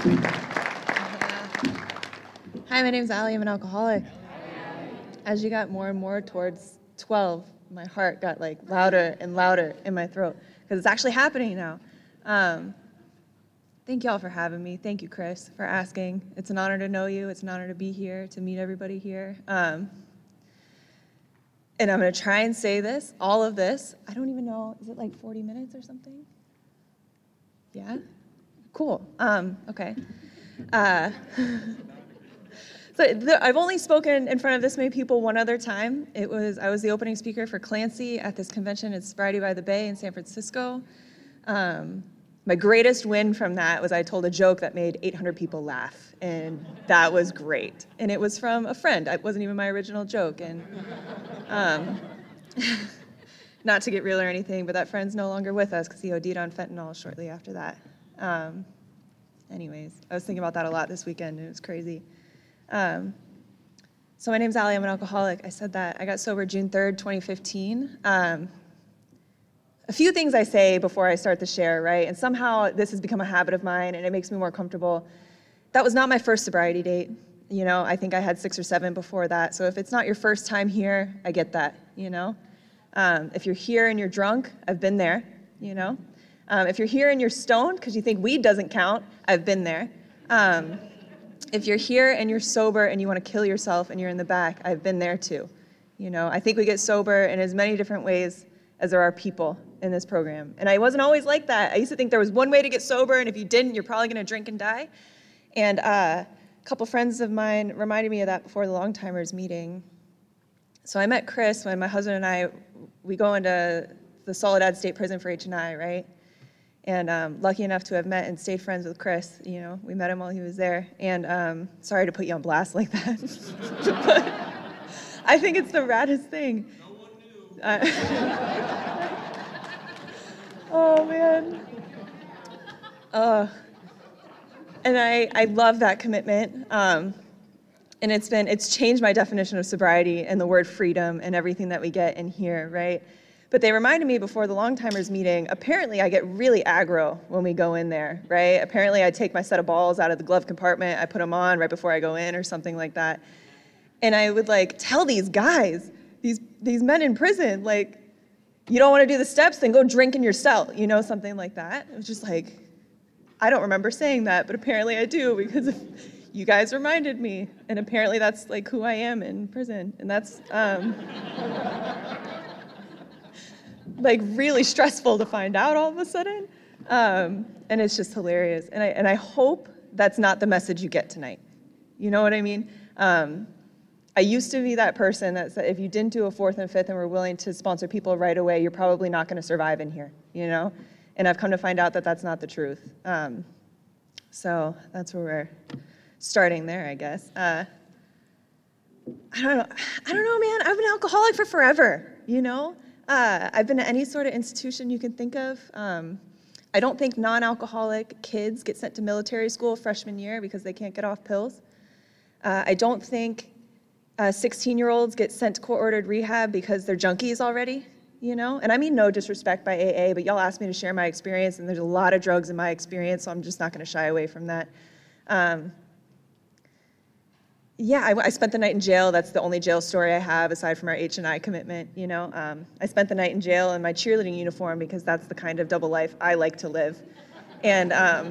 Hi, my name's Allie. I'm an alcoholic. As you got more and more towards 12, my heart got like louder and louder in my throat because it's actually happening now. Thank y'all for having me. Thank you, Chris, for asking. It's an honor to know you. It's an honor to be here, to meet everybody here. And I'm going to try and say this, all of this. I don't even know, is it like 40 minutes or something? Yeah? Cool. Okay. So I've only spoken in front of this many people one other time. I was the opening speaker for Clancy at this convention at Sobriety by the Bay in San Francisco. My greatest win from that was I told a joke that made 800 people laugh, and that was great. And it was from a friend. It wasn't even my original joke. And not to get real or anything, but that friend's no longer with us because he OD'd on fentanyl shortly after that. Anyways, I was thinking about that a lot this weekend, and it was crazy. So my name's Allie. I'm an alcoholic. I said that. I got sober June 3rd, 2015. A few things I say before I start the share, right? And somehow this has become a habit of mine, and it makes me more comfortable. That was not my first sobriety date. You know, I think I had 6 or 7 before that. So if it's not your first time here, I get that, you know? If you're here and you're drunk, I've been there, you know? If you're here and you're stoned because you think weed doesn't count, I've been there. If you're here and you're sober and you want to kill yourself and you're in the back, I've been there too. You know, I think we get sober in as many different ways as there are people in this program. And I wasn't always like that. I used to think there was one way to get sober, and if you didn't, you're probably going to drink and die. And a couple friends of mine reminded me of that before the Long Timers meeting. So I met Chris when my husband and we go into the Soledad State Prison for H&I, right? And lucky enough to have met and stayed friends with Chris. You know, we met him while he was there. And sorry to put you on blast like that. But I think it's the raddest thing. No one knew. Oh, man. And I love that commitment. And it's changed my definition of sobriety and the word freedom and everything that we get in here, right? But they reminded me before the Long Timers meeting, apparently I get really aggro when we go in there, right? Apparently I take my set of balls out of the glove compartment, I put them on right before I go in or something like that. And I would like tell these guys, these men in prison, like, you don't want to do the steps, then go drink in your cell, you know, something like that. It was just like, I don't remember saying that, but apparently I do because you guys reminded me. And apparently that's like who I am in prison. And that's like really stressful to find out all of a sudden. And it's just hilarious. And I hope that's not the message you get tonight. You know what I mean? I used to be that person that said if you didn't do a 4th and 5th and were willing to sponsor people right away, you're probably not going to survive in here, you know? And I've come to find out that that's not the truth. So that's where we're starting there, I guess. I don't know, man. I've been an alcoholic for forever, you know? I've been to any sort of institution you can think of. I don't think non-alcoholic kids get sent to military school freshman year because they can't get off pills. I don't think 16-year-olds get sent to court-ordered rehab because they're junkies already, you know? And I mean no disrespect by AA, but y'all asked me to share my experience, and there's a lot of drugs in my experience, so I'm just not going to shy away from that. I spent the night in jail. That's the only jail story I have aside from our H&I commitment, you know? I spent the night in jail in my cheerleading uniform because that's the kind of double life I like to live. And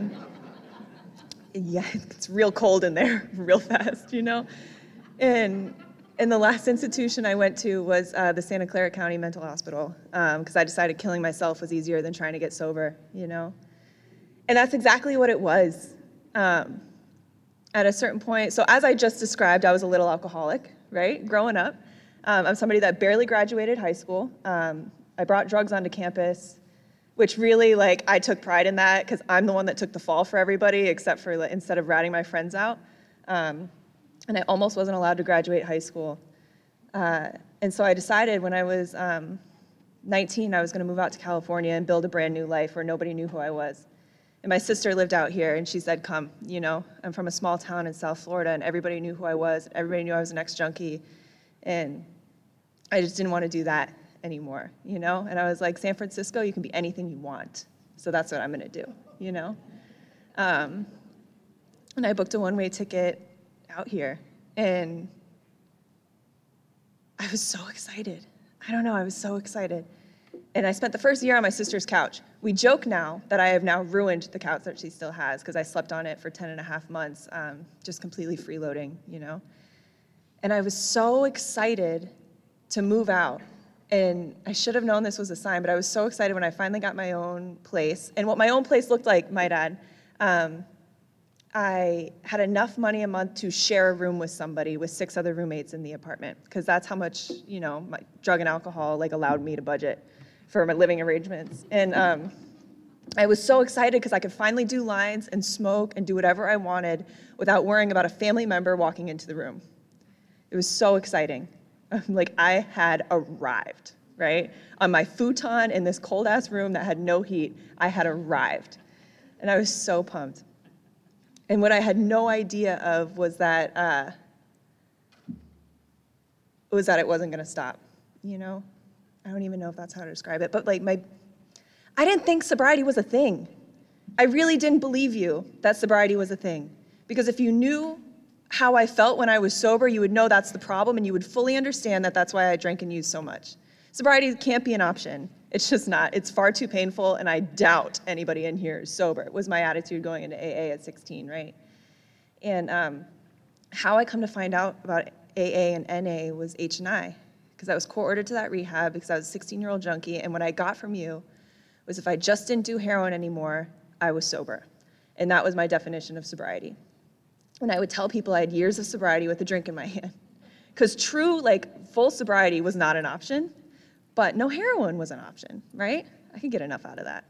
it's real cold in there real fast, you know? And the last institution I went to was the Santa Clara County Mental Hospital because I decided killing myself was easier than trying to get sober, you know? And that's exactly what it was. At a certain point, so as I just described, I was a little alcoholic, right, growing up. I'm somebody that barely graduated high school. I brought drugs onto campus, which really, like, I took pride in that because I'm the one that took the fall for everybody, except for like, instead of ratting my friends out. And I almost wasn't allowed to graduate high school. And so I decided when I was 19, I was going to move out to California and build a brand new life where nobody knew who I was. And my sister lived out here, and she said, come, you know, I'm from a small town in South Florida, and everybody knew who I was. Everybody knew I was an ex-junkie, and I just didn't want to do that anymore, you know? And I was like, San Francisco, you can be anything you want, so that's what I'm going to do, you know? and I booked a one-way ticket out here, and I was so excited. I don't know, I was so excited. And I spent the first year on my sister's couch. We joke now that I have now ruined the couch that she still has because I slept on it for 10 and a half months, just completely freeloading, you know? And I was so excited to move out. And I should have known this was a sign, but I was so excited when I finally got my own place. And what my own place looked like, might add, I had enough money a month to share a room with somebody with 6 other roommates in the apartment, because that's how much, you know, my drug and alcohol like allowed me to budget for my living arrangements. And I was so excited because I could finally do lines and smoke and do whatever I wanted without worrying about a family member walking into the room. It was so exciting. Like, I had arrived, right? On my futon in this cold-ass room that had no heat, I had arrived. And I was so pumped. And what I had no idea of was that it wasn't going to stop, you know? I don't even know if that's how to describe it, but like I didn't think sobriety was a thing. I really didn't believe you that sobriety was a thing. Because if you knew how I felt when I was sober, you would know that's the problem, and you would fully understand that that's why I drank and used so much. Sobriety can't be an option. It's just not. It's far too painful, and I doubt anybody in here is sober. It was my attitude going into AA at 16, right? And how I come to find out about AA and NA was H&I, because I was court-ordered to that rehab because I was a 16-year-old junkie, and what I got from you was if I just didn't do heroin anymore, I was sober. And that was my definition of sobriety. And I would tell people I had years of sobriety with a drink in my hand. Because true, like, full sobriety was not an option, but no heroin was an option, right? I could get enough out of that.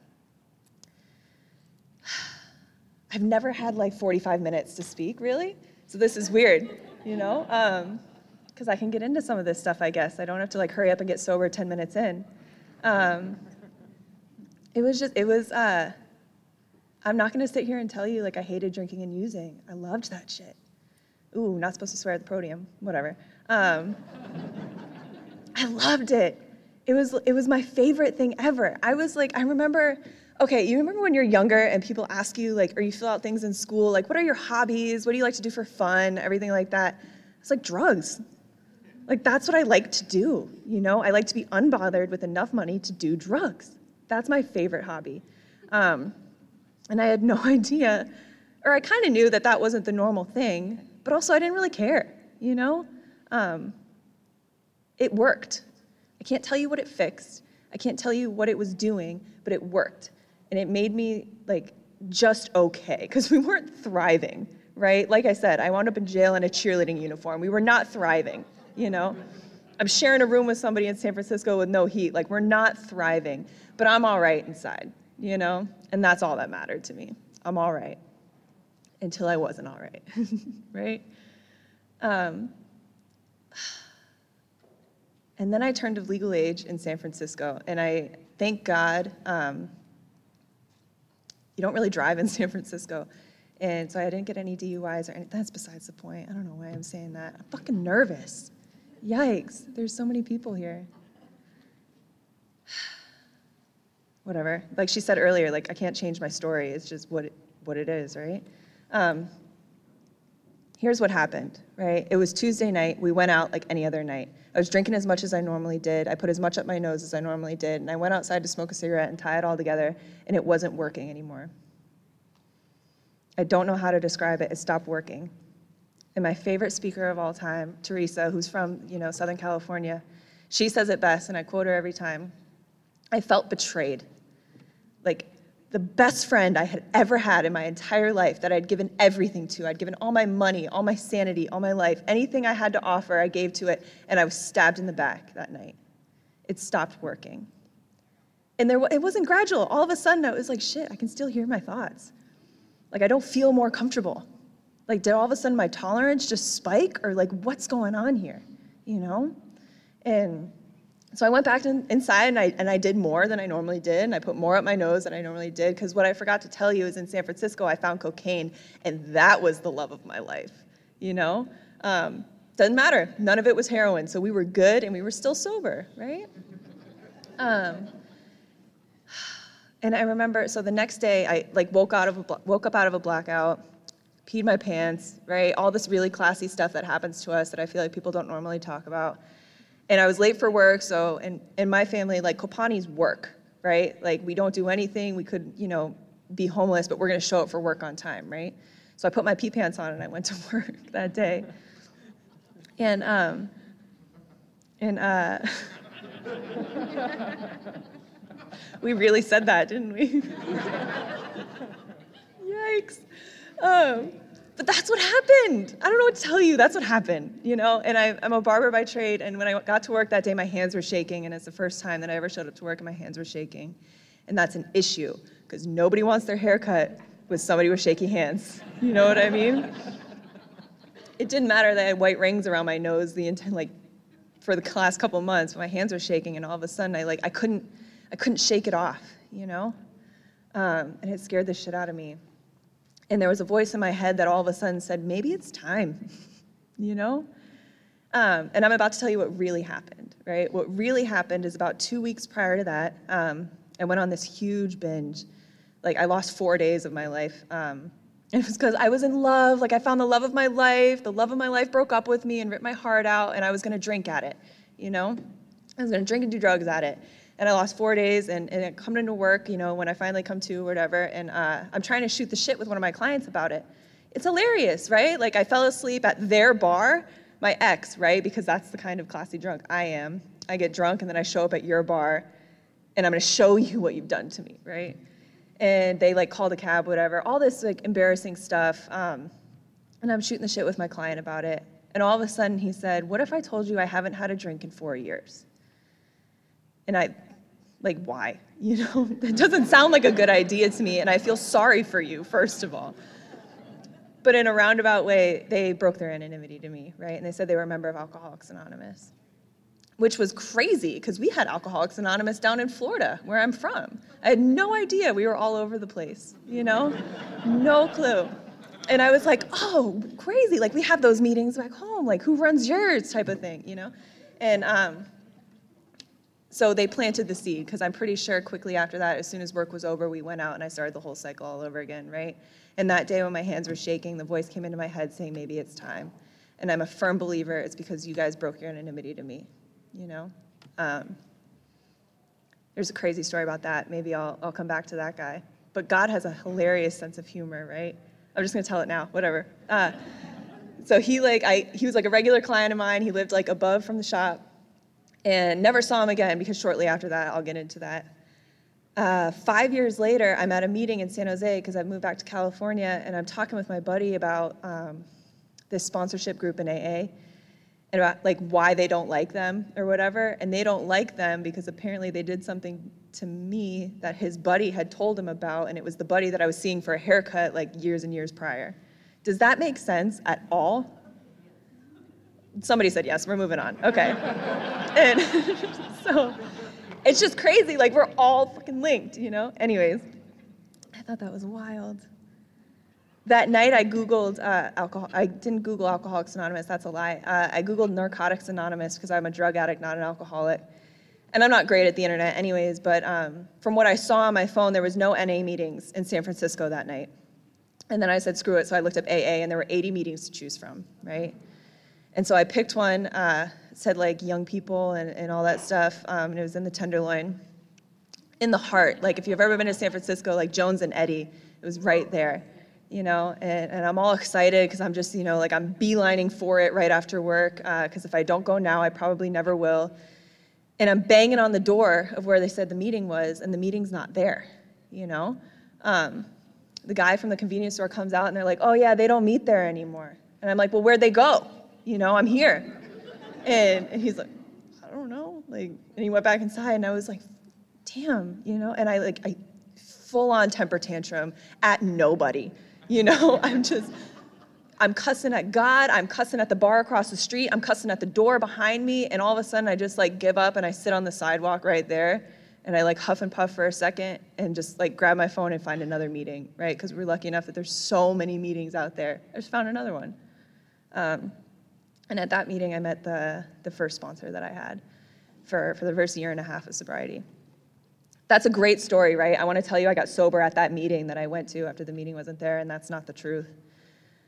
I've never had like 45 minutes to speak, really. So this is weird, you know? Because I can get into some of this stuff, I guess. I don't have to like hurry up and get sober 10 minutes in. I'm not gonna sit here and tell you like I hated drinking and using. I loved that shit. Ooh, not supposed to swear at the podium, whatever. I loved it. It was my favorite thing ever. I remember, okay, you remember when you're younger and people ask you like, or you fill out things in school, like what are your hobbies? What do you like to do for fun? Everything like that. It's like drugs. Like that's what I like to do, you know? I like to be unbothered with enough money to do drugs. That's my favorite hobby. And I had no idea, or I kind of knew that that wasn't the normal thing, but also I didn't really care, you know? It worked. I can't tell you what it fixed. I can't tell you what it was doing, but it worked. And it made me like just okay, because we weren't thriving, right? Like I said, I wound up in jail in a cheerleading uniform. We were not thriving, you know? I'm sharing a room with somebody in San Francisco with no heat. Like, we're not thriving, but I'm all right inside, you know? And that's all that mattered to me. I'm all right. Until I wasn't all right, right? And then I turned of legal age in San Francisco, and I thank God, you don't really drive in San Francisco, and so I didn't get any DUIs or anything. That's besides the point. I don't know why I'm saying that. I'm fucking nervous. Yikes, there's so many people here. Whatever. Like she said earlier, like I can't change my story. It's just what it is, right? Here's what happened, right? It was Tuesday night. We went out like any other night. I was drinking as much as I normally did. I put as much up my nose as I normally did, and I went outside to smoke a cigarette and tie it all together, and it wasn't working anymore. I don't know how to describe it. It stopped working. And my favorite speaker of all time, Teresa, who's from, Southern California, she says it best, and I quote her every time. I felt betrayed. Like the best friend I had ever had in my entire life that I'd given everything to. I'd given all my money, all my sanity, all my life. Anything I had to offer, I gave to it, and I was stabbed in the back that night. It stopped working. And it wasn't gradual. All of a sudden, I was like, shit, I can still hear my thoughts. Like, I don't feel more comfortable. Like, did all of a sudden my tolerance just spike? Or like, what's going on here, And so I went back inside and I did more than I normally did, and I put more up my nose than I normally did, because what I forgot to tell you is in San Francisco, I found cocaine, and that was the love of my life, Doesn't matter. None of it was heroin, so we were good, and we were still sober, right? And I remember, so the next day, I woke up out of a blackout, peed my pants, right? All this really classy stuff that happens to us that I feel like people don't normally talk about. And I was late for work, so in my family, like Kopani's work, right? Like we don't do anything, we could, be homeless, but we're gonna show up for work on time, right? So I put my pee pants on and I went to work that day. And we really said that, didn't we? Yikes. But that's what happened. I don't know what to tell you. That's what happened, And I'm a barber by trade, and when I got to work that day, my hands were shaking, and it's the first time that I ever showed up to work and my hands were shaking. And that's an issue, because nobody wants their hair cut with somebody with shaky hands. You know what I mean? It didn't matter that I had white rings around my nose for the last couple of months, but my hands were shaking, and all of a sudden I couldn't shake it off, And it scared the shit out of me. And there was a voice in my head that all of a sudden said, maybe it's time, And I'm about to tell you what really happened, right? What really happened is about 2 weeks prior to that, I went on this huge binge. I lost 4 days of my life. And it was because I was in love. I found the love of my life. The love of my life broke up with me and ripped my heart out, and I was going to drink at it, I was going to drink and do drugs at it. And I lost 4 days, and coming into work, when I finally come to, whatever, and I'm trying to shoot the shit with one of my clients about it. It's hilarious, right? I fell asleep at their bar, my ex, right? Because that's the kind of classy drunk I am. I get drunk, and then I show up at your bar, and I'm going to show you what you've done to me, right? And they called a cab, whatever, all this embarrassing stuff. And I'm shooting the shit with my client about it. And all of a sudden he said, what if I told you I haven't had a drink in 4 years? And I, why? That doesn't sound like a good idea to me, and I feel sorry for you, first of all. But in a roundabout way, they broke their anonymity to me, right? And they said they were a member of Alcoholics Anonymous, which was crazy, because we had Alcoholics Anonymous down in Florida, where I'm from. I had no idea. We were all over the place, No clue. And I was like, oh, crazy. We have those meetings back home, who runs yours type of thing, And so they planted the seed, because I'm pretty sure quickly after that, as soon as work was over, we went out and I started the whole cycle all over again, right? And that day when my hands were shaking, the voice came into my head saying, maybe it's time. And I'm a firm believer it's because you guys broke your anonymity to me. There's a crazy story about that. Maybe I'll come back to that guy. But God has a hilarious sense of humor, right? I'm just gonna tell it now, whatever. So he was a regular client of mine. He lived above from the shop, and never saw him again, because shortly after that, I'll get into that. 5 years later, I'm at a meeting in San Jose, because I've moved back to California, and I'm talking with my buddy about this sponsorship group in AA, and about why they don't like them or whatever. And they don't like them because apparently they did something to me that his buddy had told him about, and it was the buddy that I was seeing for a haircut years and years prior. Does that make sense at all? Somebody said yes, we're moving on. Okay. And so it's just crazy, we're all fucking linked, Anyways, I thought that was wild. That night I Googled alcohol. I didn't Google Alcoholics Anonymous, that's a lie. I Googled Narcotics Anonymous, because I'm a drug addict, not an alcoholic. And I'm not great at the internet anyways, but from what I saw on my phone, there was no NA meetings in San Francisco that night. And then I said, screw it, so I looked up AA, and there were 80 meetings to choose from, right? And so I picked one, said young people and all that stuff, and it was in the Tenderloin, in the heart. If you've ever been to San Francisco, Jones and Eddie, it was right there. And I'm all excited, because I'm just, I'm beelining for it right after work, because if I don't go now, I probably never will. And I'm banging on the door of where they said the meeting was, and the meeting's not there, The guy from the convenience store comes out, and they're like, oh yeah, they don't meet there anymore. And I'm like, well, where'd they go? I'm here. And he's like, I don't know. And he went back inside, and I was like, damn, And I full-on temper tantrum at nobody. I'm cussing at God, I'm cussing at the bar across the street, I'm cussing at the door behind me, and all of a sudden I just give up, and I sit on the sidewalk right there, and I huff and puff for a second, and just grab my phone and find another meeting, right? Because we're lucky enough that there's so many meetings out there. I just found another one. And at that meeting, I met the first sponsor that I had for the first year and a half of sobriety. That's a great story, right? I want to tell you I got sober at that meeting that I went to after the meeting wasn't there, and that's not the truth.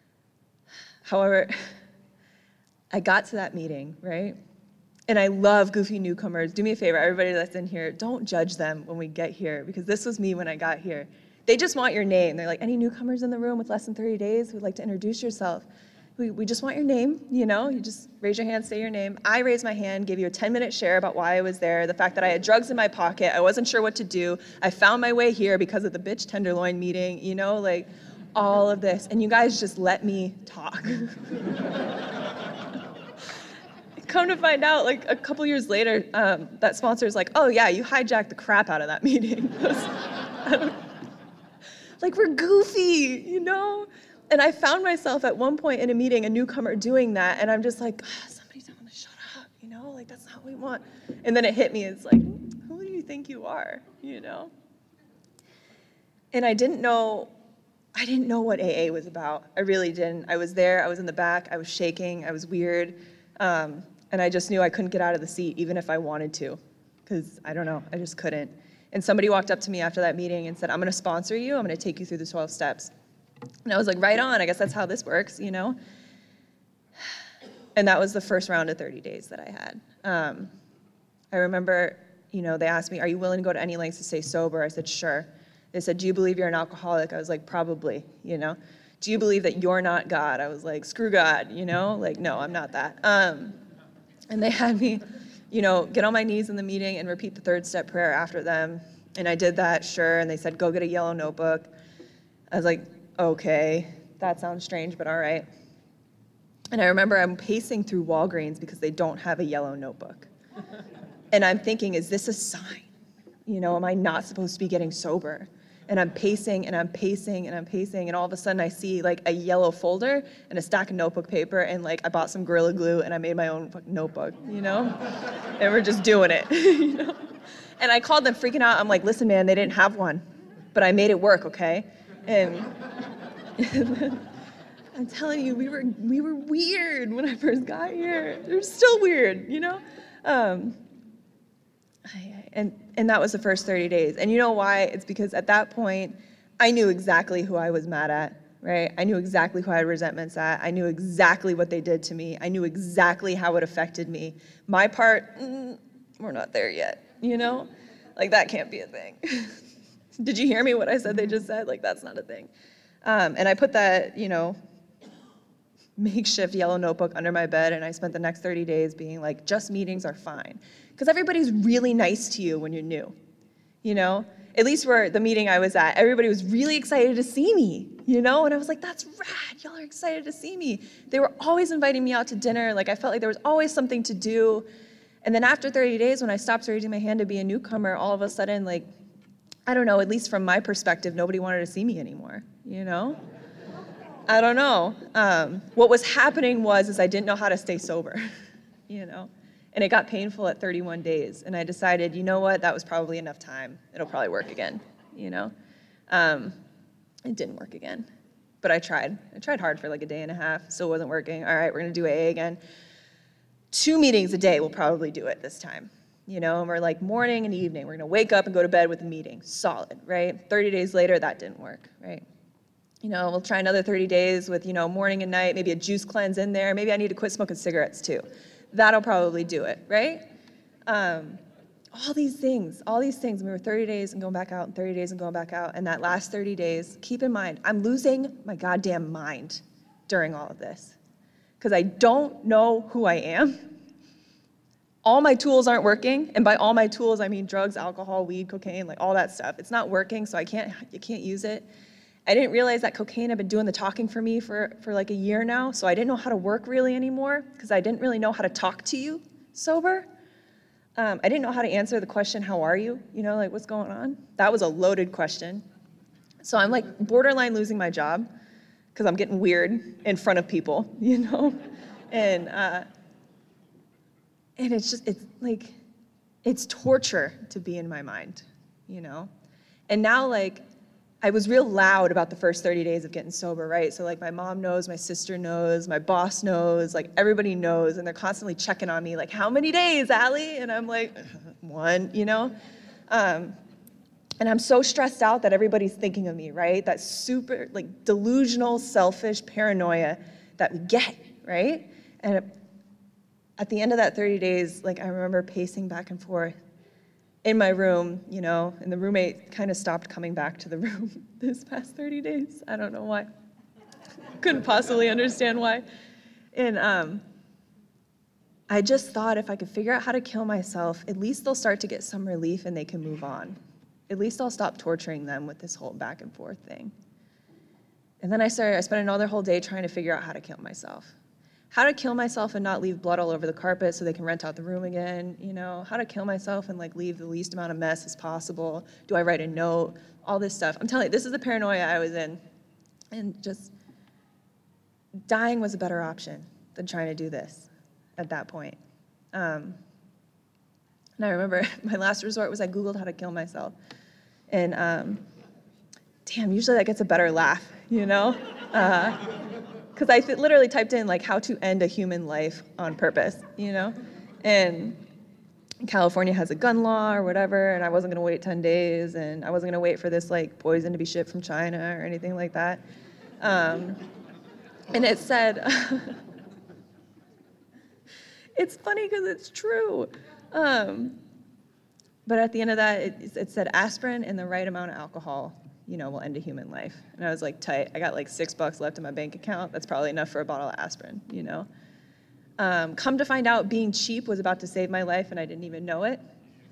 However, I got to that meeting, right? And I love goofy newcomers. Do me a favor, everybody that's in here, don't judge them when we get here, because this was me when I got here. They just want your name. They're like, any newcomers in the room with less than 30 days who'd like to introduce yourself? We just want your name, you know? You just raise your hand, say your name. I raised my hand, gave you a 10-minute share about why I was there, the fact that I had drugs in my pocket, I wasn't sure what to do, I found my way here because of the bitch tenderloin meeting, you know, like all of this. And you guys just let me talk. Come to find out, like a couple years later, that sponsor's like, oh yeah, you hijacked the crap out of that meeting. Like, we're goofy, you know? And I found myself at one point in a meeting, a newcomer doing that, and I'm just like, somebody tell them to shut up, you know? Like, that's not what we want. And then it hit me, it's like, who do you think you are, you know? And I didn't know what AA was about. I really didn't. I was there, I was in the back, I was shaking, I was weird. And I just knew I couldn't get out of the seat, even if I wanted to, because I don't know, I just couldn't. And somebody walked up to me after that meeting and said, I'm going to sponsor you, I'm going to take you through the 12 steps. And I was like, right on, I guess that's how this works, you know? And that was the first round of 30 days that I had. I remember, you know, they asked me, are you willing to go to any lengths to stay sober? I said, sure. They said, do you believe you're an alcoholic? I was like, probably, you know? Do you believe that you're not God? I was like, screw God, you know? Like, no, I'm not that. And they had me, you know, get on my knees in the meeting and repeat the 3rd step prayer after them. And I did that, sure. And they said, go get a yellow notebook. I was like, okay, that sounds strange, but all right. And I remember I'm pacing through Walgreens because they don't have a yellow notebook. And I'm thinking, is this a sign? You know, am I not supposed to be getting sober? And I'm pacing and I'm pacing and I'm pacing, and all of a sudden I see like a yellow folder and a stack of notebook paper, and like I bought some Gorilla Glue and I made my own fucking notebook, you know? And we're just doing it, you know? And I called them freaking out. I'm like, listen, man, they didn't have one, but I made it work, okay? And I'm telling you, we were weird when I first got here. They're still weird, you know? And that was the first 30 days. And you know why? It's because at that point, I knew exactly who I was mad at, right? I knew exactly who I had resentments at. I knew exactly what they did to me. I knew exactly how it affected me. My part, we're not there yet, you know? Like, that can't be a thing. Did you hear me what I said they just said? Like, that's not a thing. And I put that, you know, makeshift yellow notebook under my bed, and I spent the next 30 days being like, just meetings are fine. Because everybody's really nice to you when you're new, you know? At least where the meeting I was at, everybody was really excited to see me, you know? And I was like, that's rad, y'all are excited to see me. They were always inviting me out to dinner. Like, I felt like there was always something to do. And then after 30 days, when I stopped raising my hand to be a newcomer, all of a sudden, like, I don't know, at least from my perspective, nobody wanted to see me anymore, you know? I don't know. What was happening was I didn't know how to stay sober, you know? And it got painful at 31 days. And I decided, you know what, that was probably enough time. It'll probably work again, you know? It didn't work again. But I tried. I tried hard for like a day and a half. Still wasn't working. All right, we're going to do AA again. 2 meetings a day will probably do it this time. You know, and we're like morning and evening. We're going to wake up and go to bed with a meeting. Solid, right? 30 days later, that didn't work, right? You know, we'll try another 30 days with, you know, morning and night, maybe a juice cleanse in there. Maybe I need to quit smoking cigarettes too. That'll probably do it, right? All these things, we were 30 days and going back out, and 30 days and going back out. And that last 30 days, keep in mind, I'm losing my goddamn mind during all of this because I don't know who I am. All my tools aren't working. And by all my tools, I mean drugs, alcohol, weed, cocaine, like all that stuff. It's not working, so you can't use it. I didn't realize that cocaine had been doing the talking for me for like a year now, so I didn't know how to work really anymore because I didn't really know how to talk to you sober. I didn't know how to answer the question, how are you? You know, like, what's going on? That was a loaded question. So I'm like borderline losing my job because I'm getting weird in front of people, you know? And it's torture to be in my mind, you know? And now, like, I was real loud about the first 30 days of getting sober, right? So like my mom knows, my sister knows, my boss knows, like everybody knows, and they're constantly checking on me, like, how many days, Allie? And I'm like, 1, you know? And I'm so stressed out that everybody's thinking of me, right? That super, like, delusional, selfish paranoia that we get, right? And at the end of that 30 days, like I remember pacing back and forth in my room, and the roommate kind of stopped coming back to the room this past 30 days. I don't know why. Couldn't possibly understand why. And I just thought if I could figure out how to kill myself, at least they'll start to get some relief and they can move on. At least I'll stop torturing them with this whole back and forth thing. And then I spent another whole day trying to figure out how to kill myself. How to kill myself and not leave blood all over the carpet so they can rent out the room again, how to kill myself and leave the least amount of mess as possible. Do I write a note? All this stuff. I'm telling you, this is the paranoia I was in. And just dying was a better option than trying to do this at that point. And I remember my last resort was I Googled how to kill myself. And damn, usually that gets a better laugh, because I literally typed in how to end a human life on purpose, and California has a gun law or whatever, and I wasn't going to wait 10 days, and I wasn't going to wait for this poison to be shipped from China or anything like that. And it said, it's funny because it's true. But at the end of that, it said aspirin and the right amount of alcohol will end a human life. And I was tight. I got $6 left in my bank account. That's probably enough for a bottle of aspirin, Come to find out, being cheap was about to save my life, and I didn't even know it.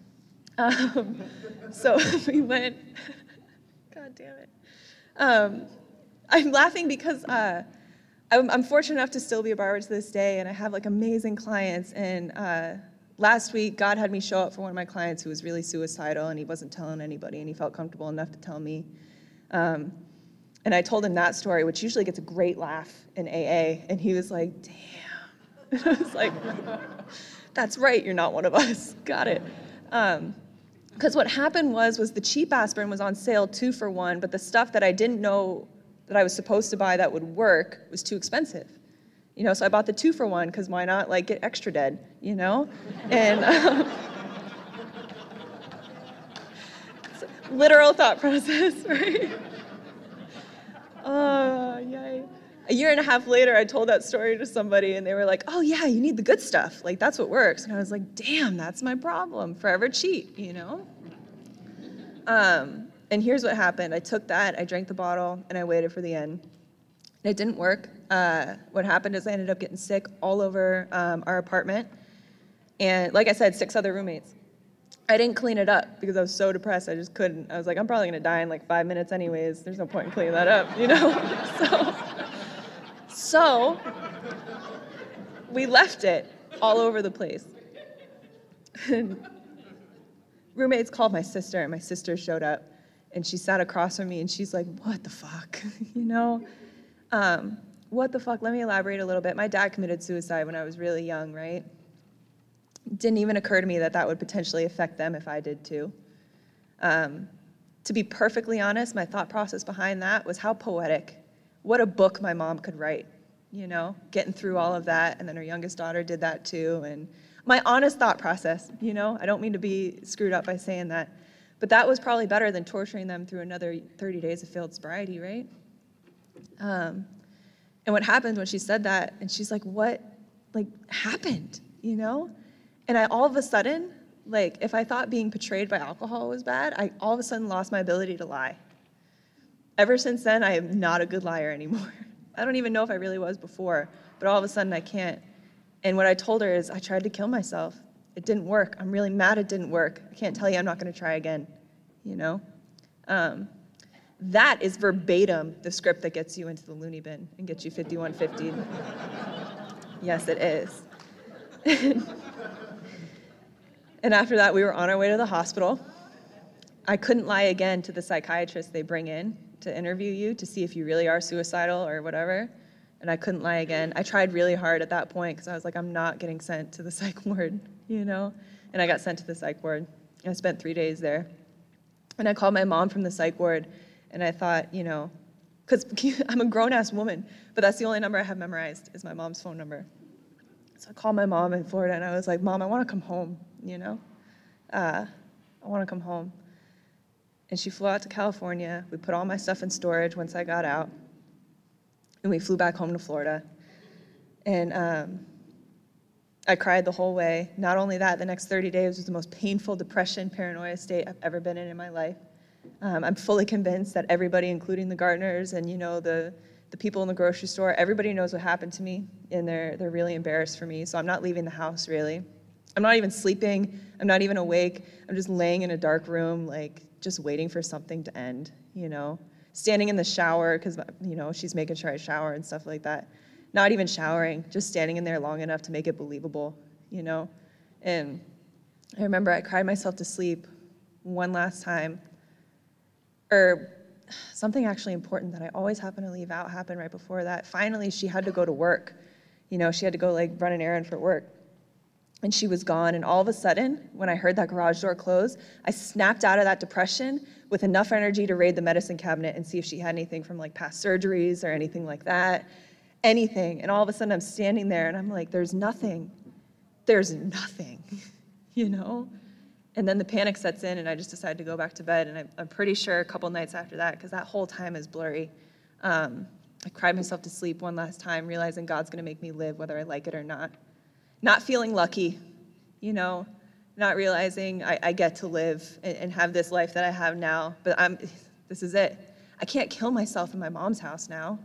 So we went, God damn it. I'm laughing because I'm fortunate enough to still be a barber to this day, and I have amazing clients. And last week, God had me show up for one of my clients who was really suicidal, and he wasn't telling anybody, and he felt comfortable enough to tell me. And I told him that story, which usually gets a great laugh in AA, and he was like, damn. And I was like, that's right, you're not one of us. Got it. Because what happened was the cheap aspirin was on sale 2 for 1, but the stuff that I didn't know that I was supposed to buy that would work was too expensive. So I bought the 2 for 1, because why not get extra dead, And literal thought process, right? Oh, yay. A year and a half later, I told that story to somebody, and they were like, oh, yeah, you need the good stuff. That's what works. And I was like, damn, that's my problem. Forever cheap, And here's what happened. I took that, I drank the bottle, and I waited for the end. And it didn't work. What happened is I ended up getting sick all over our apartment. And like I said, 6 other roommates. I didn't clean it up because I was so depressed, I just couldn't. I was like, I'm probably going to die in 5 minutes anyways. There's no point in cleaning that up, So we left it all over the place. And roommates called my sister, and my sister showed up. And she sat across from me, and she's like, what the fuck, What the fuck? Let me elaborate a little bit. My dad committed suicide when I was really young, right? It didn't even occur to me that would potentially affect them if I did too. To be perfectly honest, my thought process behind that was how poetic. What a book my mom could write, getting through all of that, and then her youngest daughter did that too. And my honest thought process, I don't mean to be screwed up by saying that, but that was probably better than torturing them through another 30 days of failed sobriety, right? And what happened when she said that, and she's like, what, happened, And I all of a sudden, if I thought being betrayed by alcohol was bad, I all of a sudden lost my ability to lie. Ever since then, I am not a good liar anymore. I don't even know if I really was before, but all of a sudden I can't. And what I told her is I tried to kill myself. It didn't work. I'm really mad it didn't work. I can't tell you I'm not going to try again, That is verbatim the script that gets you into the loony bin and gets you 5150. Yes, it is. And after that, we were on our way to the hospital. I couldn't lie again to the psychiatrist they bring in to interview you to see if you really are suicidal or whatever. And I couldn't lie again. I tried really hard at that point because I was like, I'm not getting sent to the psych ward, And I got sent to the psych ward. I spent 3 days there. And I called my mom from the psych ward, and I thought, because I'm a grown-ass woman, but that's the only number I have memorized is my mom's phone number. So I called my mom in Florida, and I was like, Mom, I want to come home, I want to come home. And she flew out to California. We put all my stuff in storage once I got out, and we flew back home to Florida. And I cried the whole way. Not only that, the next 30 days was the most painful depression, paranoia state I've ever been in my life. I'm fully convinced that everybody, including the gardeners and the people in the grocery store, everybody knows what happened to me, and they're really embarrassed for me. So I'm not leaving the house, really. I'm not even sleeping. I'm not even awake. I'm just laying in a dark room, just waiting for something to end, Standing in the shower because, she's making sure I shower and stuff like that. Not even showering, just standing in there long enough to make it believable, And I remember I cried myself to sleep one last time. Or something actually important that I always happen to leave out happened right before that. Finally, she had to go to work. She had to go run an errand for work. And she was gone, and all of a sudden, when I heard that garage door close, I snapped out of that depression with enough energy to raid the medicine cabinet and see if she had anything from past surgeries or anything like that. Anything. And all of a sudden I'm standing there and I'm like, there's nothing. There's nothing, And then the panic sets in and I just decided to go back to bed. And I'm pretty sure a couple nights after that, because that whole time is blurry, I cried myself to sleep one last time, realizing God's going to make me live whether I like it or not. Not feeling lucky, not realizing I get to live and have this life that I have now. But this is it. I can't kill myself in my mom's house now,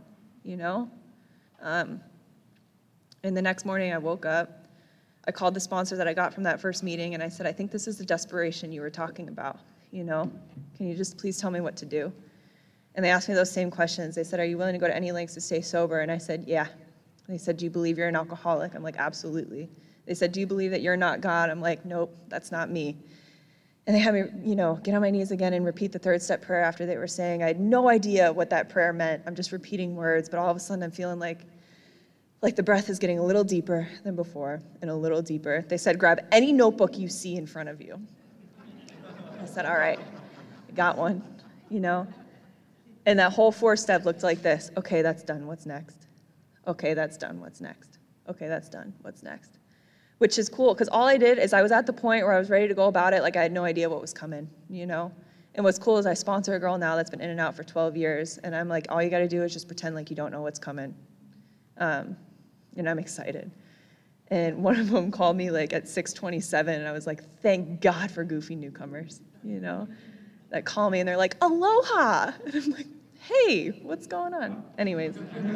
And the next morning I woke up, I called the sponsor that I got from that first meeting, and I said, I think this is the desperation you were talking about, Can you just please tell me what to do? And they asked me those same questions. They said, are you willing to go to any lengths to stay sober? And I said, yeah. They said, do you believe you're an alcoholic? I'm like, absolutely. They said, do you believe that you're not God? I'm like, nope, that's not me. And they had me, get on my knees again and repeat the third step prayer after they were saying. I had no idea what that prayer meant. I'm just repeating words, but all of a sudden I'm feeling like the breath is getting a little deeper than before and a little deeper. They said, grab any notebook you see in front of you. I said, all right, I got one, And that whole 4-step looked like this. Okay, that's done. What's next? Okay, that's done. What's next? Okay, that's done. What's next? Which is cool, because all I did is I was at the point where I was ready to go about it I had no idea what was coming, And what's cool is I sponsor a girl now that's been in and out for 12 years, and I'm like, all you got to do is just pretend like you don't know what's coming. And I'm excited. And one of them called me at 6:27, and I was like, thank God for goofy newcomers, that call me, and they're like, aloha! And I'm like, hey, what's going on? Anyways.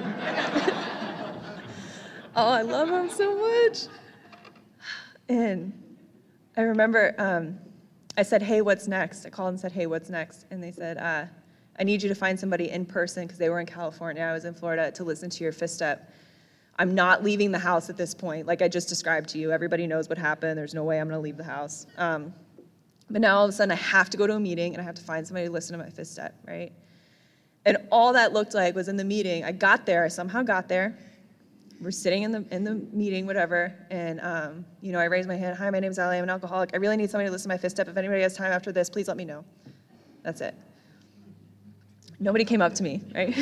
Oh, I love him so much. And I remember I said, hey, what's next? I called and said, hey, what's next? And they said, I need you to find somebody in person, because they were in California, I was in Florida, to listen to your 5th step. I'm not leaving the house at this point, like I just described to you. Everybody knows what happened. There's no way I'm going to leave the house. But now all of a sudden I have to go to a meeting, and I have to find somebody to listen to my 5th step, right? And all that looked like was in the meeting. I somehow got there. We're sitting in the meeting, whatever, and I raised my hand. Hi, my name's Allie. I'm an alcoholic. I really need somebody to listen to my 5th step. If anybody has time after this, please let me know. That's it. Nobody came up to me, right?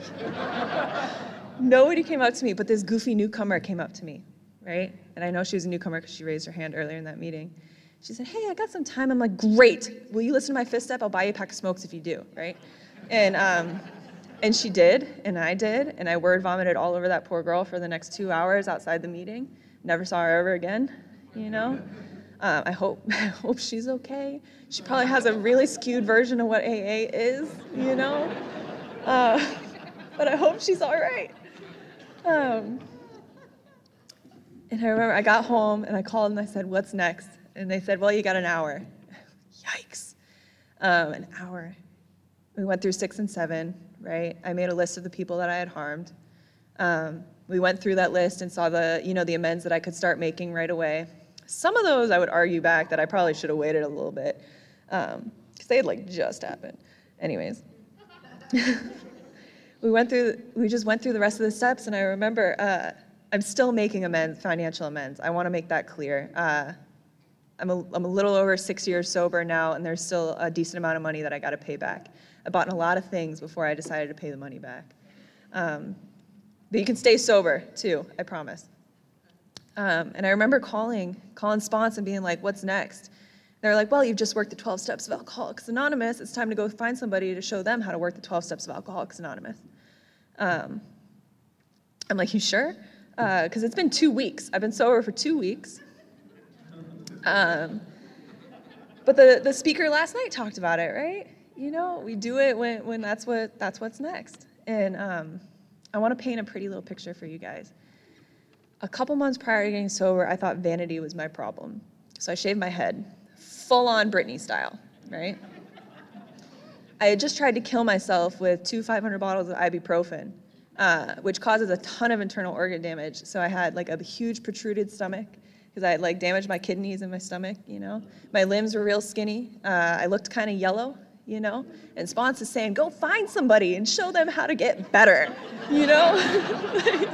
Nobody came up to me, but this goofy newcomer came up to me, right? And I know she was a newcomer because she raised her hand earlier in that meeting. She said, hey, I got some time. I'm like, great. Will you listen to my 5th step? I'll buy you a pack of smokes if you do, right? And she did, and I did, and I word vomited all over that poor girl for the next 2 hours outside the meeting. Never saw her ever again, I hope she's okay. She probably has a really skewed version of what AA is, but I hope she's all right. And I remember I got home, and I called, and I said, what's next? And they said, well, you got an hour. Yikes. An hour. We went through 6 and 7, right? I made a list of the people that I had harmed. We went through that list and saw the amends that I could start making right away. Some of those I would argue back that I probably should have waited a little bit, because they had just happened. Anyways, we just went through the rest of the steps, and I remember I'm still making amends, financial amends. I want to make that clear. I'm a little over 6 years sober now, and there's still a decent amount of money that I got to pay back. I bought a lot of things before I decided to pay the money back. But you can stay sober, too, I promise. And I remember calling Spons and being like, what's next? They're like, well, you've just worked the 12 steps of Alcoholics Anonymous. It's time to go find somebody to show them how to work the 12 steps of Alcoholics Anonymous. I'm like, you sure? because it's been 2 weeks. I've been sober for 2 weeks. But the speaker last night talked about it, right? You know, we do it when that's what's next. And I want to paint a pretty little picture for you guys. A couple months prior to getting sober, I thought vanity was my problem. So I shaved my head, full on Britney style, right? I had just tried to kill myself with 2 500 bottles of ibuprofen, which causes a ton of internal organ damage. So I had like a huge protruded stomach because I had like damaged my kidneys and my stomach, you know. My limbs were real skinny. I looked kind of yellow, you know. And Spons is saying, go find somebody and show them how to get better, you know.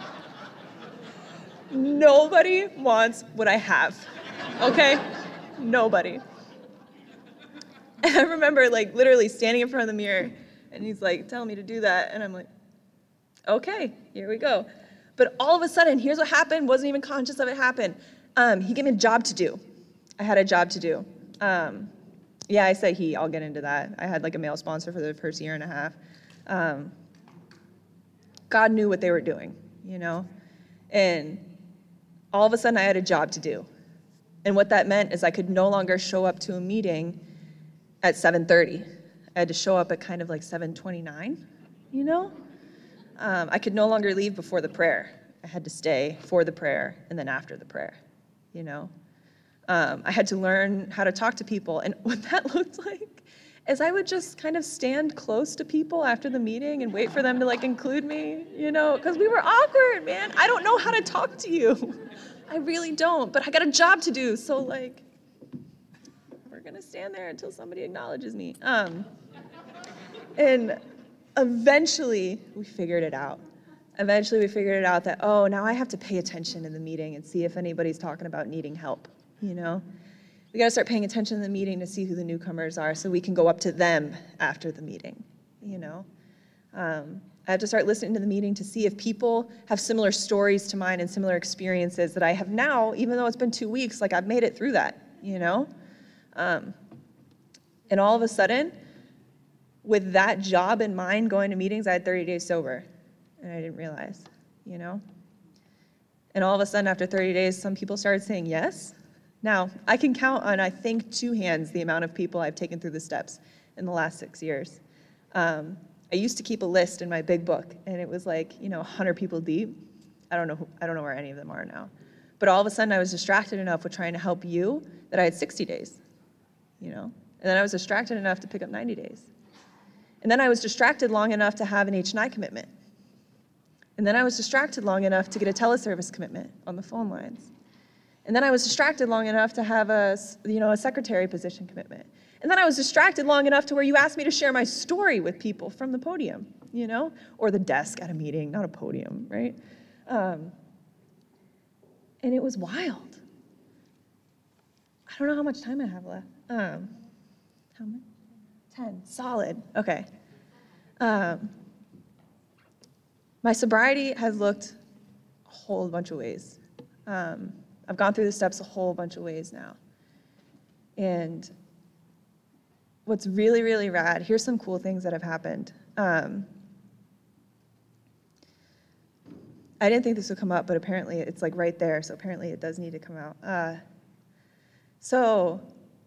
Nobody wants what I have, okay? Nobody. And I remember like literally standing in front of the mirror and he's like telling me to do that. And I'm like, okay, here we go. But all of a sudden, here's what happened, wasn't even conscious of it happened. He gave me a job to do. I had a job to do. Yeah, I say he, I'll get into that. I had like a male sponsor for the first year and a half. God knew what they were doing, you know? And all of a sudden I had a job to do. And what that meant is I could no longer show up to a meeting at 7:30. I had to show up at kind of like 7:29, you know? I could no longer leave before the prayer. I had to stay for the prayer and then after the prayer, you know? I had to learn how to talk to people. And what that looked like is I would just kind of stand close to people after the meeting and wait for them to like include me, you know? Because we were awkward, man. I don't know how to talk to you. I really don't, but I got a job to do. So like, we're gonna stand there until somebody acknowledges me. And eventually we figured it out. Eventually we figured it out that, oh, now I have to pay attention in the meeting and see if anybody's talking about needing help, you know? We gotta start paying attention in the meeting to see who the newcomers are so we can go up to them after the meeting, you know? I have to start listening to the meeting to see if people have similar stories to mine and similar experiences that I have now, even though it's been 2 weeks, like I've made it through that, you know? And all of a sudden, with that job in mind, going to meetings, I had 30 days sober, and I didn't realize, you know? And all of a sudden, after 30 days, some people started saying yes. Now, I can count on, I think, 2 hands the amount of people I've taken through the steps in the last 6 years. I used to keep a list in my big book, and it was like, you know, 100 people deep. I don't know where any of them are now. But all of a sudden, I was distracted enough with trying to help you that I had 60 days, you know? And then I was distracted enough to pick up 90 days. And then I was distracted long enough to have an H&I commitment. And then I was distracted long enough to get a teleservice commitment on the phone lines. And then I was distracted long enough to have a secretary position commitment. And then I was distracted long enough to where you asked me to share my story with people from the podium, you know, or the desk at a meeting, not a podium, right? And it was wild. I don't know how much time I have left. How much? 10, solid, okay. My sobriety has looked a whole bunch of ways. I've gone through the steps a whole bunch of ways now. And what's really, really rad, here's some cool things that have happened. I didn't think this would come up, but apparently it's like right there, so apparently it does need to come out. So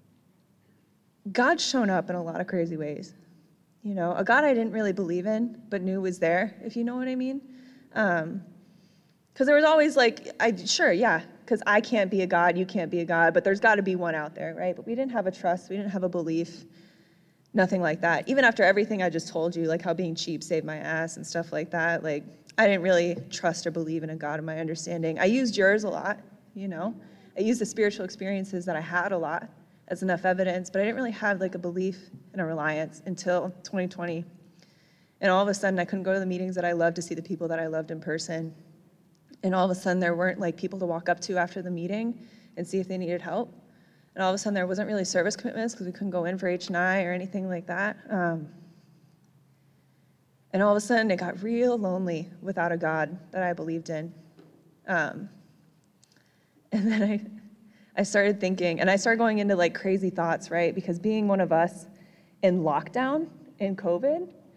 God's shown up in a lot of crazy ways. You know, a God I didn't really believe in, but knew was there, if you know what I mean. Because there was always like, because I can't be a God, you can't be a God, but there's got to be one out there, right? But we didn't have a trust, we didn't have a belief, nothing like that. Even after everything I just told you, like how being cheap saved my ass and stuff like that, like I didn't really trust or believe in a God in my understanding. I used yours a lot, you know. I used the spiritual experiences that I had a lot as enough evidence, but I didn't really have like a belief and a reliance until 2020. And all of a sudden I couldn't go to the meetings that I loved to see the people that I loved in person. And all of a sudden there weren't like people to walk up to after the meeting and see if they needed help. And all of a sudden there wasn't really service commitments because we couldn't go in for H&I or anything like that. And all of a sudden it got real lonely without a God that I believed in. And then I started thinking, and I started going into like crazy thoughts, right? Because being one of us in lockdown in COVID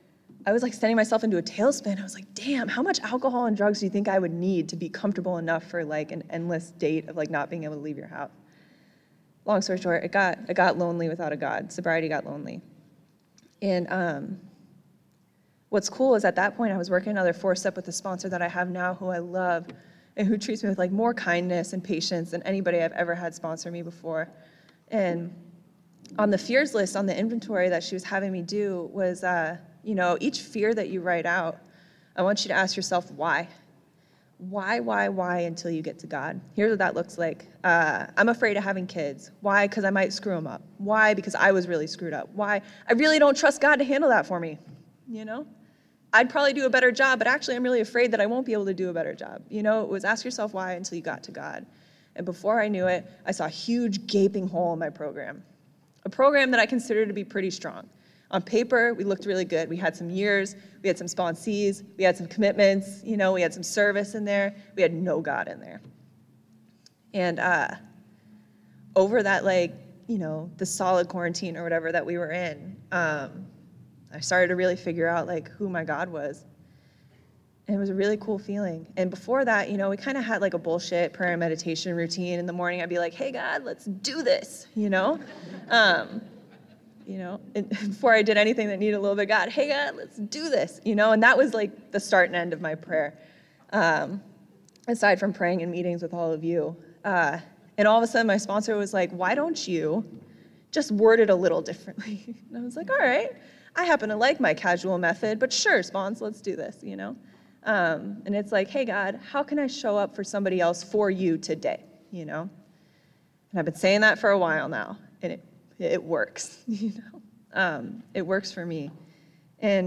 I was like sending myself into a tailspin. I was like, damn, how much alcohol and drugs do you think I would need to be comfortable enough for like an endless date of like not being able to leave your house? Long story short, it got lonely without a God. Sobriety got lonely. And what's cool is at that point I was working another 4-step with the sponsor that I have now, who I love, and who treats me with like more kindness and patience than anybody I've ever had sponsor me before. And on the fears list, on the inventory that she was having me do was, each fear that you write out, I want you to ask yourself why. Why until you get to God? Here's what that looks like. I'm afraid of having kids. Why? Because I might screw them up. Why? Because I was really screwed up. Why? I really don't trust God to handle that for me, I'd probably do a better job, but actually I'm really afraid that I won't be able to do a better job. It was ask yourself why until you got to God. And before I knew it, I saw a huge gaping hole in my program, a program that I considered to be pretty strong. On paper, we looked really good. We had some years, we had some sponsees, we had some commitments, we had some service in there. We had no God in there. And over that, the solid quarantine or whatever that we were in, I started to really figure out who my God was. And it was a really cool feeling. And before that, we kind of had a bullshit prayer and meditation routine. In the morning, I'd be like, hey, God, let's do this, and before I did anything that needed a little bit of God, hey, God, let's do this, and that was the start and end of my prayer, aside from praying in meetings with all of you. And all of a sudden, my sponsor was like, why don't you just word it a little differently? And I was like, all right, I happen to like my casual method, but sure, spons, let's do this, And it's like, hey, God, how can I show up for somebody else for you today, And I've been saying that for a while now, and it works, It works for me. And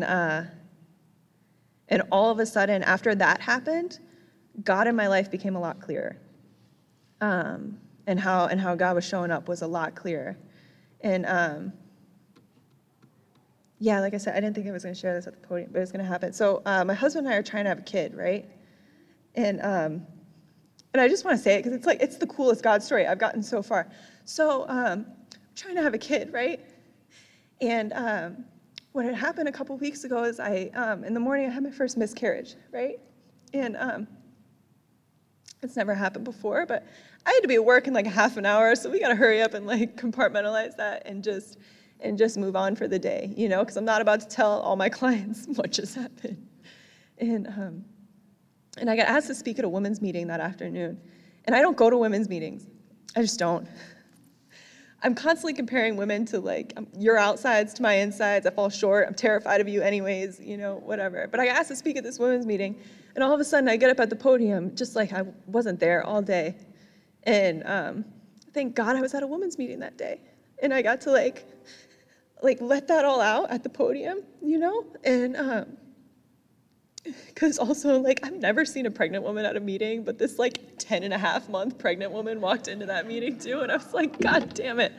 all of a sudden, after that happened, God in my life became a lot clearer. And how God was showing up was a lot clearer. And like I said, I didn't think I was going to share this at the podium, but it's going to happen. So my husband and I are trying to have a kid, right? And I just want to say it because it's the coolest God story I've gotten so far. So trying to have a kid, right? And what had happened a couple weeks ago is in the morning I had my first miscarriage, right? And it's never happened before, but I had to be at work in a half an hour, so we got to hurry up and compartmentalize that and just move on for the day, because I'm not about to tell all my clients what just happened. And I got asked to speak at a women's meeting that afternoon. And I don't go to women's meetings. I just don't. I'm constantly comparing women to your outsides to my insides. I fall short. I'm terrified of you anyways, whatever. But I got asked to speak at this women's meeting. And all of a sudden I get up at the podium just like I wasn't there all day. And thank God I was at a women's meeting that day. And I got to let that all out at the podium, And because also I've never seen a pregnant woman at a meeting, but this 10.5-month pregnant woman walked into that meeting too, and I was like, God damn it.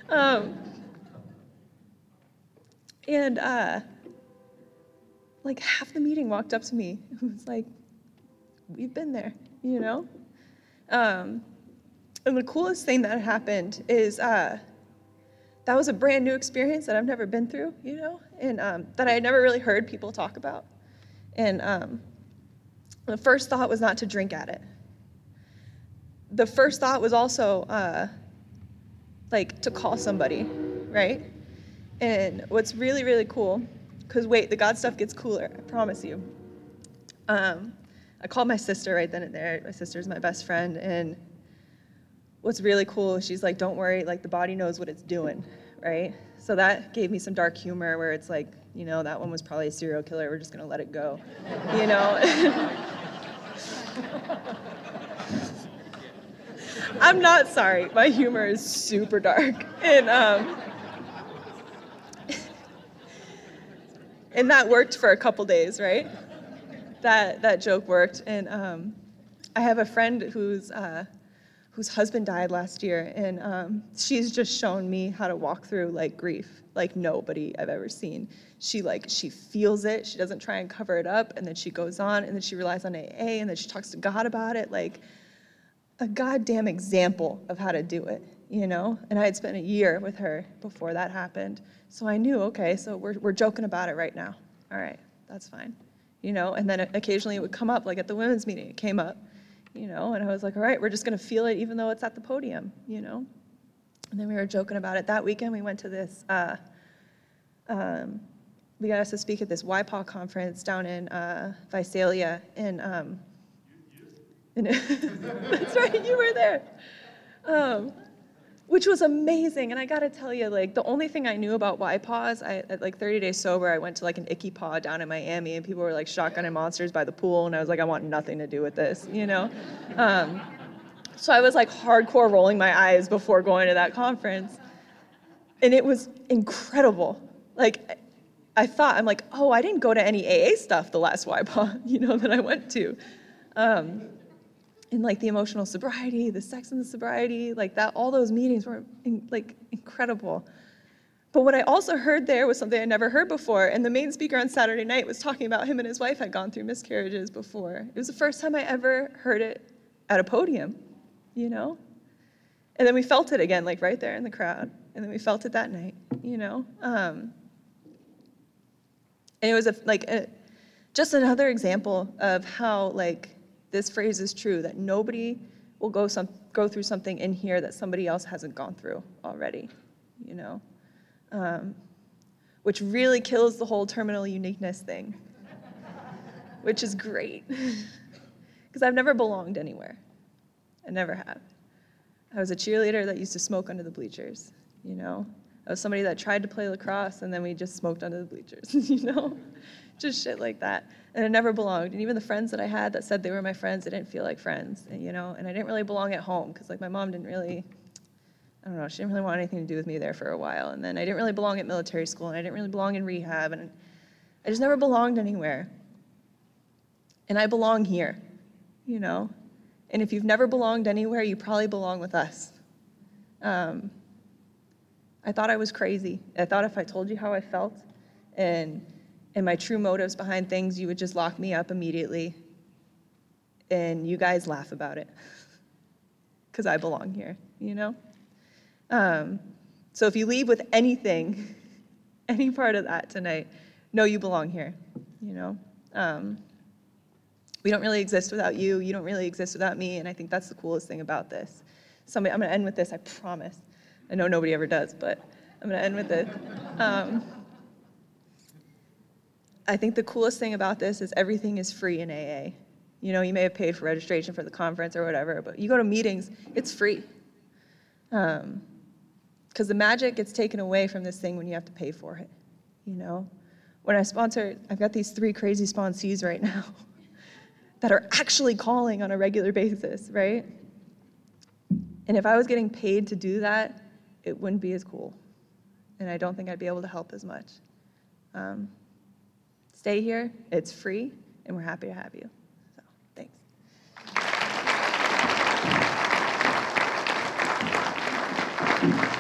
And half the meeting walked up to me and was like, we've been there, And the coolest thing that happened is that was a brand new experience that I've never been through, and that I had never really heard people talk about. And the first thought was not to drink at it. The first thought was also to call somebody, right? And what's really, really cool, because wait, the God stuff gets cooler, I promise you. I called my sister right then and there. My sister's my best friend, and what's really cool is she's like, don't worry, the body knows what it's doing, right? So that gave me some dark humor where it's that one was probably a serial killer. We're just going to let it go, I'm not sorry. My humor is super dark. And that worked for a couple days, right? That joke worked. And I have a friend whose husband died last year, and she's just shown me how to walk through grief like nobody I've ever seen. She feels it. She doesn't try and cover it up, and then she goes on, and then she relies on AA, and then she talks to God about it, a goddamn example of how to do it, And I had spent a year with her before that happened, so I knew, okay, so we're joking about it right now, all right, that's fine. And then occasionally it would come up, like at the women's meeting, it came up, and I was like, all right, we're just going to feel it even though it's at the podium, And then we were joking about it. That weekend we went to this, we got asked to speak at this YPAW conference down in Visalia, and that's right, you were there. Which was amazing, and I gotta tell you, like, the only thing I knew about YPAWs, at like 30 Days Sober, I went to like an Icky Paw down in Miami, and people were like shotgunning monsters by the pool, and I was like, I want nothing to do with this, So I was like hardcore rolling my eyes before going to that conference, and it was incredible. Like, I'm like, oh, I didn't go to any AA stuff the last YPAW, that I went to. And like the emotional sobriety, the sex and the sobriety, like that, all those meetings were incredible. But what I also heard there was something I never heard before. And the main speaker on Saturday night was talking about him and his wife had gone through miscarriages before. It was the first time I ever heard it at a podium, And then we felt it again, like right there in the crowd. And then we felt it that night, And it was just another example of how this phrase is true, that nobody will go through something in here that somebody else hasn't gone through already, which really kills the whole terminal uniqueness thing, which is great, because I've never belonged anywhere. I never have. I was a cheerleader that used to smoke under the bleachers, I was somebody that tried to play lacrosse, and then we just smoked under the bleachers, just shit like that. And I never belonged. And even the friends that I had that said they were my friends, they didn't feel like friends, and I didn't really belong at home, because my mom didn't really, she didn't really want anything to do with me there for a while. And then I didn't really belong at military school, and I didn't really belong in rehab, and I just never belonged anywhere. And I belong here, And if you've never belonged anywhere, you probably belong with us. I thought I was crazy. I thought if I told you how I felt and my true motives behind things, you would just lock me up immediately. And you guys laugh about it because I belong here, So if you leave with anything, any part of that tonight, know you belong here, We don't really exist without you. You don't really exist without me. And I think that's the coolest thing about this. I'm going to end with this, I promise. I know nobody ever does, but I'm going to end with this. I think the coolest thing about this is everything is free in AA. You may have paid for registration for the conference or whatever, but you go to meetings, it's free. Because the magic gets taken away from this thing when you have to pay for it. When I sponsor, I've got these 3 crazy sponsees right now that are actually calling on a regular basis, right? And if I was getting paid to do that, it wouldn't be as cool. And I don't think I'd be able to help as much. Stay here, it's free, and we're happy to have you. So, thanks.